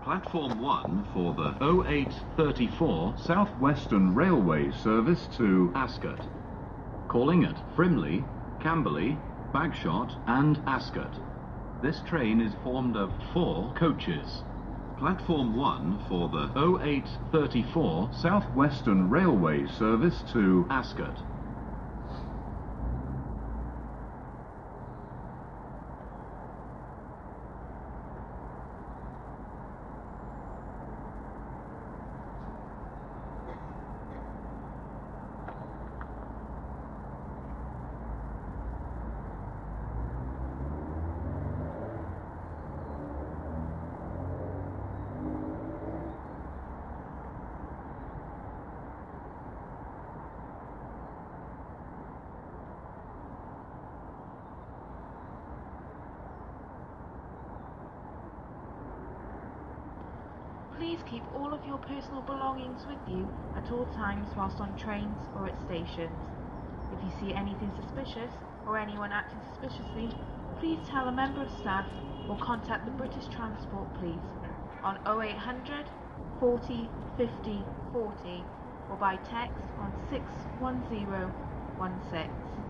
Platform 1 for the 0834 South Western Railway service to Ascot. Calling at Frimley, Camberley, Bagshot and Ascot. This train is formed of 4 coaches. Platform 1 for the 0834 South Western Railway service to Ascot. Please keep all of your personal belongings with you at all times whilst on trains or at stations. If you see anything suspicious or anyone acting suspiciously, please tell a member of staff or contact the British Transport Police on 0800 40 50 40 or by text on 61016.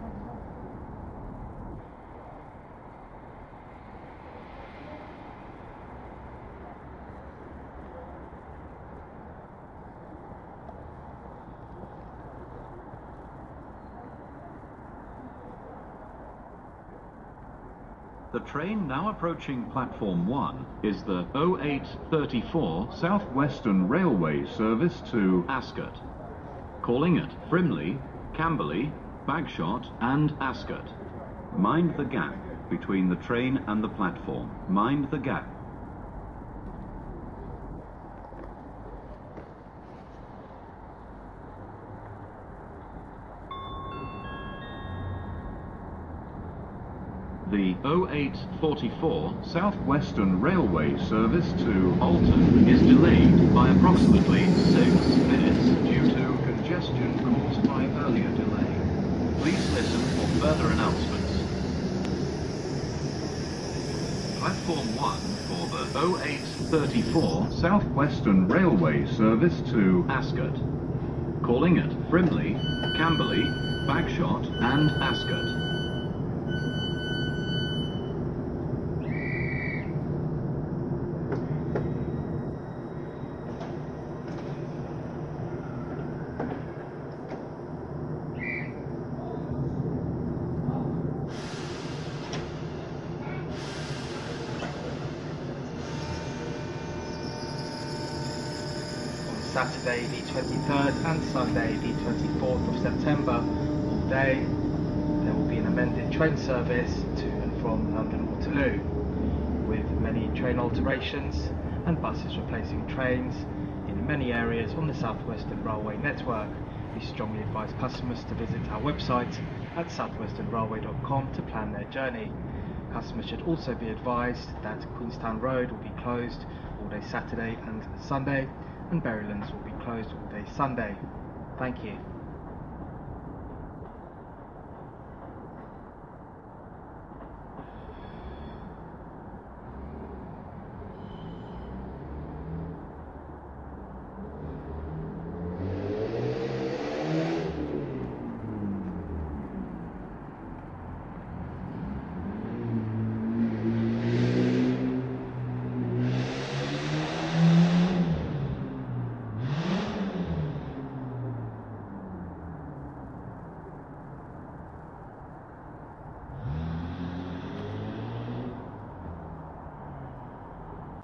The train now approaching Platform 1 is the 0834 South Western Railway service to Ascot. Calling at Frimley, Camberley, Bagshot and Ascot. Mind the gap between the train and the platform. Mind the gap. The 0844 South Western Railway service to Alton is delayed by approximately 6 minutes due to congestion caused by earlier delay. Please listen for further announcements. Platform 1 for the 0834 South Western Railway service to Ascot. Calling at Frimley, Camberley, Bagshot and Ascot. Saturday the 23rd and Sunday the 24th of September all day. There will be an amended train service to and from London Waterloo, with many train alterations and buses replacing trains in many areas on the South Western Railway network. We strongly advise customers to visit our website at southwesternrailway.com to plan their journey. Customers should also be advised that Queenstown Road will be closed all day Saturday and Sunday, and Berrylands will be closed all day Sunday. Thank you.